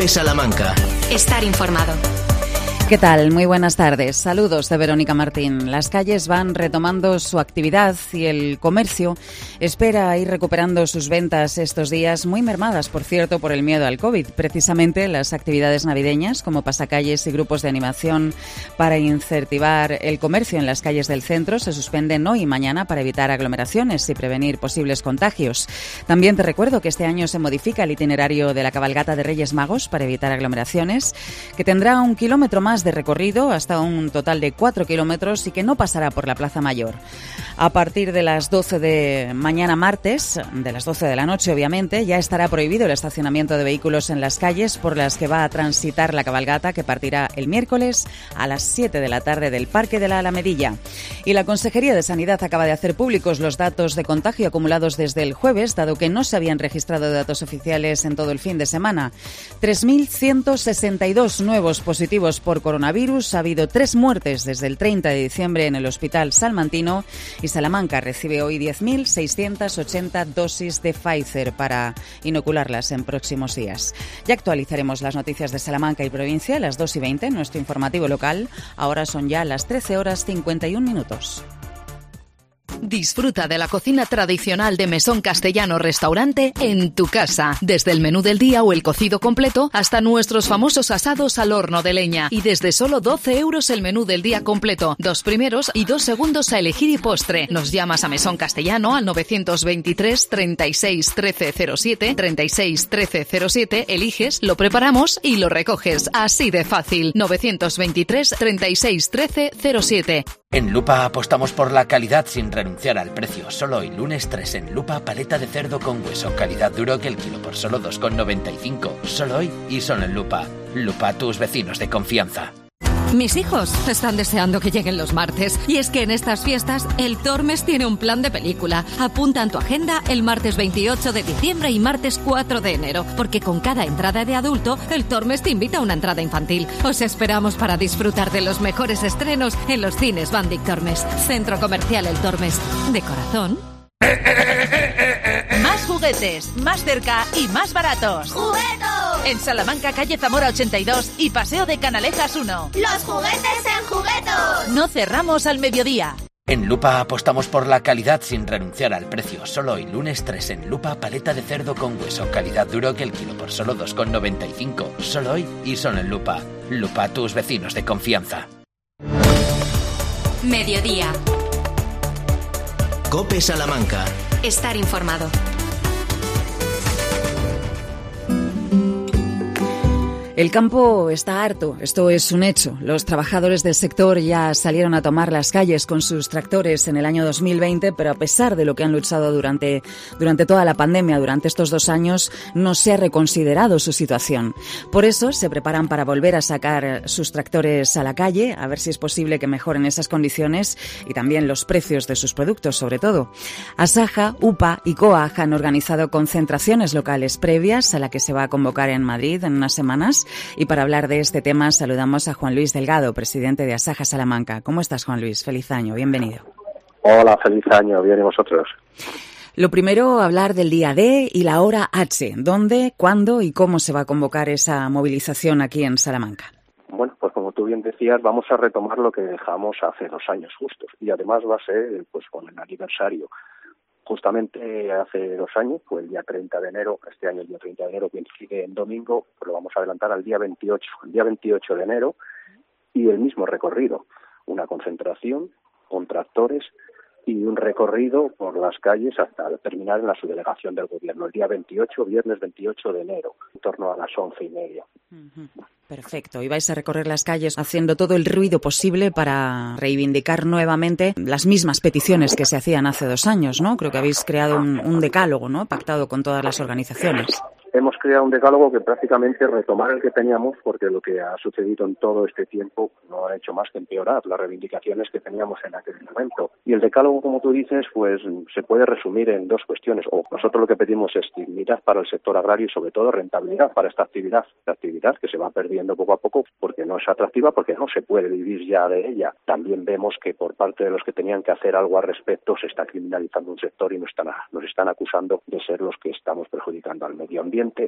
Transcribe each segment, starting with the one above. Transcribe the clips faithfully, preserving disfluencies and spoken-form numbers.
COPE Salamanca. Estar informado. ¿Qué tal? Muy buenas tardes. Saludos de Verónica Martín. Las calles van retomando su actividad y el comercio espera ir recuperando sus ventas estos días, muy mermadas, por cierto, por el miedo al COVID. Precisamente las actividades navideñas, como pasacalles y grupos de animación para incentivar el comercio en las calles del centro, se suspenden hoy y mañana para evitar aglomeraciones y prevenir posibles contagios. También te recuerdo que este año se modifica el itinerario de la cabalgata de Reyes Magos para evitar aglomeraciones, que tendrá un kilómetro más de recorrido, hasta un total de cuatro kilómetros, y que no pasará por la Plaza Mayor. A partir de las doce de mañana martes, de las doce de la noche obviamente, ya estará prohibido el estacionamiento de vehículos en las calles por las que va a transitar la cabalgata, que partirá el miércoles a las siete de la tarde del Parque de la Alamedilla. Y la Consejería de Sanidad acaba de hacer públicos los datos de contagio acumulados desde el jueves, dado que no se habían registrado datos oficiales en todo el fin de semana. tres mil ciento sesenta y dos nuevos positivos por coronavirus. Ha habido tres muertes desde el treinta de diciembre en el Hospital Salmantino, y Salamanca recibe hoy diez mil seiscientas ochenta dosis de Pfizer para inocularlas en próximos días. Ya actualizaremos las noticias de Salamanca y provincia a las dos y veinte, nuestro informativo local. Ahora son ya las trece horas cincuenta y un minutos. Disfruta de la cocina tradicional de Mesón Castellano Restaurante en tu casa. Desde el menú del día o el cocido completo hasta nuestros famosos asados al horno de leña. Y desde solo doce euros el menú del día completo. Dos primeros y dos segundos a elegir y postre. Nos llamas a Mesón Castellano al novecientos veintitrés treinta y seis trece cero siete, treinta y seis trece cero siete, eliges, lo preparamos y lo recoges. Así de fácil. novecientos veintitrés treinta y seis trece cero siete. En Lupa apostamos por la calidad sin renunciar al precio. Solo hoy, lunes tres, en Lupa, paleta de cerdo con hueso, calidad duro, que el kilo por solo dos con noventa y cinco. Solo hoy y solo en Lupa. Lupa, tus vecinos de confianza. Mis hijos están deseando que lleguen los martes. Y es que en estas fiestas, el Tormes tiene un plan de película. Apunta en tu agenda el martes veintiocho de diciembre y martes cuatro de enero. Porque con cada entrada de adulto, el Tormes te invita a una entrada infantil. Os esperamos para disfrutar de los mejores estrenos en los cines Bandic Tormes. Centro Comercial El Tormes. De corazón. Más juguetes, más cerca y más baratos. ¡Juguetos! En Salamanca, calle Zamora ochenta y dos y Paseo de Canalejas uno. ¡Los juguetes en Juguetos! No cerramos al mediodía. En Lupa apostamos por la calidad sin renunciar al precio. Solo hoy, lunes tres, en Lupa, paleta de cerdo con hueso, calidad duro, que el kilo por solo dos con noventa y cinco. Solo hoy y solo en Lupa. Lupa, tus vecinos de confianza. Mediodía. COPE Salamanca. Estar informado. El campo está harto, esto es un hecho. Los trabajadores del sector ya salieron a tomar las calles con sus tractores en el año dos mil veinte, pero a pesar de lo que han luchado durante, durante toda la pandemia, durante estos dos años, no se ha reconsiderado su situación. Por eso se preparan para volver a sacar sus tractores a la calle, a ver si es posible que mejoren esas condiciones y también los precios de sus productos, sobre todo. Asaja, UPA y COAG han organizado concentraciones locales previas a la que se va a convocar en Madrid en unas semanas. Y para hablar de este tema saludamos a Juan Luis Delgado, presidente de Asaja Salamanca. ¿Cómo estás, Juan Luis? Feliz año, bienvenido. Hola, feliz año, bien, ¿y vosotros? Lo primero, hablar del día D y la hora H. ¿Dónde, cuándo y cómo se va a convocar esa movilización aquí en Salamanca? Bueno, pues como tú bien decías, vamos a retomar lo que dejamos hace dos años justos. Y además va a ser pues con el aniversario. Justamente hace dos años, fue el día treinta de enero, este año el día treinta de enero coincide en domingo, pues lo vamos a adelantar al día veintiocho, el día veintiocho de enero, y el mismo recorrido, una concentración con tractores y un recorrido por las calles hasta terminar en la subdelegación del gobierno, el día veintiocho, viernes veintiocho de enero, en torno a las once y media. Uh-huh. Perfecto. Y vais a recorrer las calles haciendo todo el ruido posible para reivindicar nuevamente las mismas peticiones que se hacían hace dos años, ¿no? Creo que habéis creado un, un decálogo, ¿no? Pactado con todas las organizaciones. Hemos creado un decálogo que prácticamente retomar el que teníamos, porque lo que ha sucedido en todo este tiempo no ha hecho más que empeorar las reivindicaciones que teníamos en aquel momento. Y el decálogo, como tú dices, pues se puede resumir en dos cuestiones. O nosotros lo que pedimos es dignidad para el sector agrario y sobre todo rentabilidad para esta actividad. La actividad que se va perdiendo poco a poco porque no es atractiva, porque no se puede vivir ya de ella. También vemos que por parte de los que tenían que hacer algo al respecto se está criminalizando un sector y nos están, nos están acusando de ser los que estamos perjudicando al medio ambiente.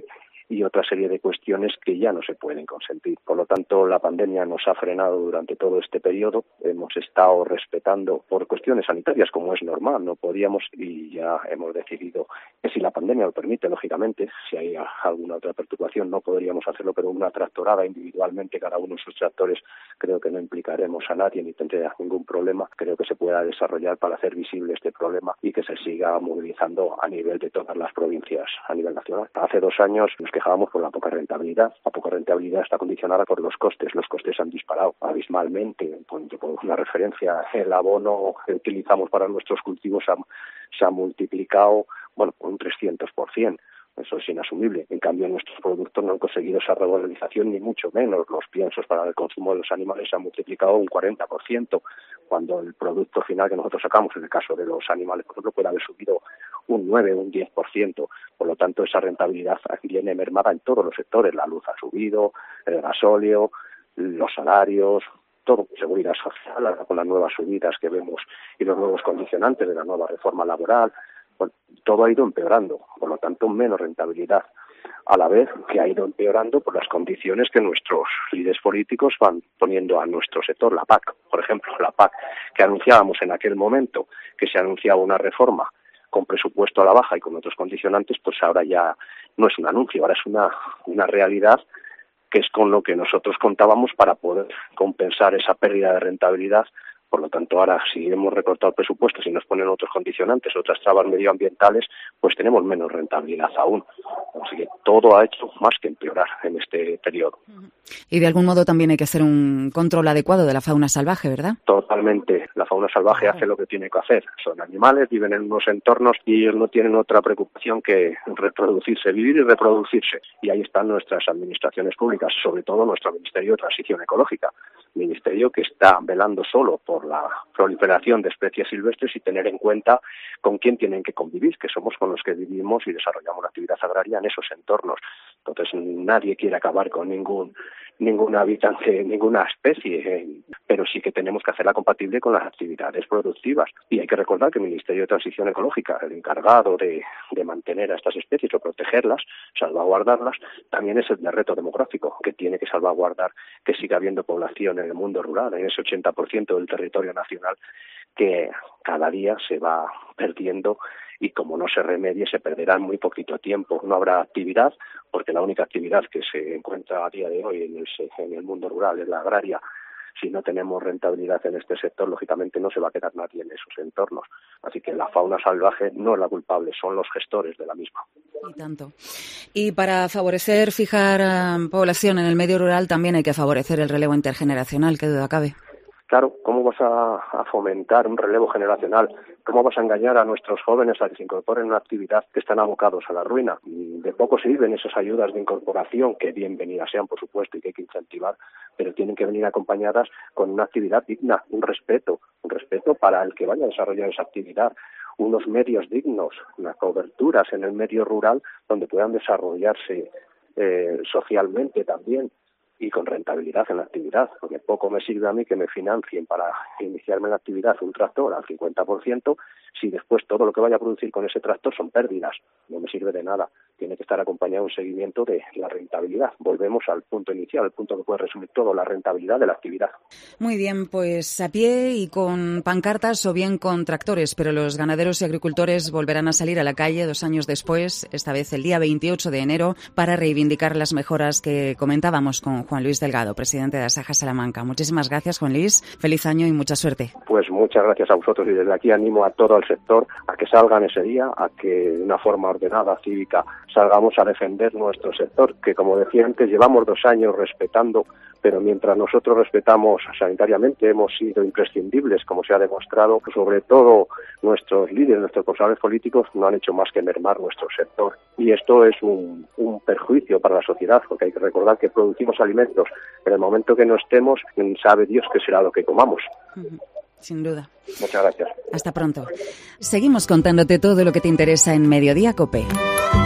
y otra serie de cuestiones que ya no se pueden consentir. Por lo tanto, la pandemia nos ha frenado durante todo este periodo. Hemos estado respetando por cuestiones sanitarias, como es normal, no podíamos, y ya hemos decidido que si la pandemia lo permite, lógicamente, si hay alguna otra perturbación no podríamos hacerlo, pero una tractorada individualmente, cada uno de sus tractores, creo que no implicaremos a nadie ni tendría ningún problema. Creo que se pueda desarrollar para hacer visible este problema y que se siga movilizando a nivel de todas las provincias a nivel nacional. Hace dos años nos quejábamos por la poca rentabilidad. La poca rentabilidad está condicionada por los costes. Los costes han disparado abismalmente. Por una referencia, el abono que utilizamos para nuestros cultivos ha, se ha multiplicado, bueno, por un trescientos por ciento. Eso es inasumible. En cambio, nuestros productos no han conseguido esa regularización, ni mucho menos. Los piensos para el consumo de los animales se han multiplicado un cuarenta por ciento, cuando el producto final que nosotros sacamos, en el caso de los animales, por ejemplo, puede haber subido un nueve, un diez por ciento. Por lo tanto, esa rentabilidad viene mermada en todos los sectores. La luz ha subido, el gasóleo, los salarios, todo, seguridad social, con las nuevas subidas que vemos y los nuevos condicionantes de la nueva reforma laboral. Bueno, todo ha ido empeorando, por lo tanto menos rentabilidad, a la vez que ha ido empeorando por las condiciones que nuestros líderes políticos van poniendo a nuestro sector. La P A C, por ejemplo, la P A C que anunciábamos en aquel momento, que se anunciaba una reforma con presupuesto a la baja y con otros condicionantes, pues ahora ya no es un anuncio, ahora es una, una realidad, que es con lo que nosotros contábamos para poder compensar esa pérdida de rentabilidad. Por lo tanto, ahora si hemos recortado el presupuesto, si nos ponen otros condicionantes, otras trabas medioambientales, pues tenemos menos rentabilidad aún. Así que todo ha hecho más que empeorar en este periodo. Y de algún modo también hay que hacer un control adecuado de la fauna salvaje, ¿verdad? Totalmente. La fauna salvaje hace lo que tiene que hacer. Son animales, viven en unos entornos y ellos no tienen otra preocupación que reproducirse, vivir y reproducirse. Y ahí están nuestras administraciones públicas, sobre todo nuestro Ministerio de Transición Ecológica. Ministerio que está velando solo por la proliferación de especies silvestres y tener en cuenta con quién tienen que convivir, que somos con los que vivimos y desarrollamos la actividad agraria en esos entornos. Entonces nadie quiere acabar con ningún ningún habitante, ninguna especie, eh, pero sí que tenemos que hacerla compatible con las actividades productivas. Y hay que recordar que el Ministerio de Transición Ecológica, el encargado de, de mantener a estas especies o protegerlas, salvaguardarlas, también es el de reto demográfico, que tiene que salvaguardar que siga habiendo población en el mundo rural, en ese ochenta por ciento del territorio nacional que cada día se va perdiendo y como no se remedie se perderá en muy poquito tiempo. No habrá actividad, porque la única actividad que se encuentra a día de hoy en el, en el mundo rural es la agraria. Si no tenemos rentabilidad en este sector, lógicamente no se va a quedar nadie en esos entornos. Así que la fauna salvaje no es la culpable, son los gestores de la misma. Y tanto. Y para favorecer, fijar um, población en el medio rural, también hay que favorecer el relevo intergeneracional, qué duda cabe. Claro, ¿cómo vas a, a fomentar un relevo generacional? ¿Cómo vas a engañar a nuestros jóvenes a que se incorporen en una actividad que están abocados a la ruina? De poco sirven esas ayudas de incorporación, que bienvenidas sean, por supuesto, y que hay que incentivar, pero tienen que venir acompañadas con una actividad digna, un respeto, un respeto para el que vaya a desarrollar esa actividad, unos medios dignos, unas coberturas en el medio rural donde puedan desarrollarse eh, socialmente también, y con rentabilidad en la actividad, porque poco me sirve a mí que me financien para iniciarme en la actividad un tractor al cincuenta por ciento si después todo lo que vaya a producir con ese tractor son pérdidas. No me sirve de nada. Tiene que estar acompañado un seguimiento de la rentabilidad. Volvemos al punto inicial, al punto que puede resumir todo, la rentabilidad de la actividad. Muy bien, pues a pie y con pancartas o bien con tractores, pero los ganaderos y agricultores volverán a salir a la calle dos años después, esta vez el día veintiocho de enero, para reivindicar las mejoras que comentábamos con Juan Luis Delgado, presidente de Asaja Salamanca. Muchísimas gracias, Juan Luis. Feliz año y mucha suerte. Pues muchas gracias a vosotros y desde aquí animo a todo el sector a que salgan ese día, a que de una forma ordenada, cívica, salgamos a defender nuestro sector, que como decía antes, llevamos dos años respetando, pero mientras nosotros respetamos sanitariamente, hemos sido imprescindibles, como se ha demostrado, sobre todo nuestros líderes, nuestros responsables políticos, no han hecho más que mermar nuestro sector. Y esto es un, un perjuicio para la sociedad, porque hay que recordar que producimos alimentos, pero en el momento que no estemos, sabe Dios qué será lo que comamos. Uh-huh. Sin duda. Muchas gracias. Hasta pronto. Seguimos contándote todo lo que te interesa en Mediodía COPE.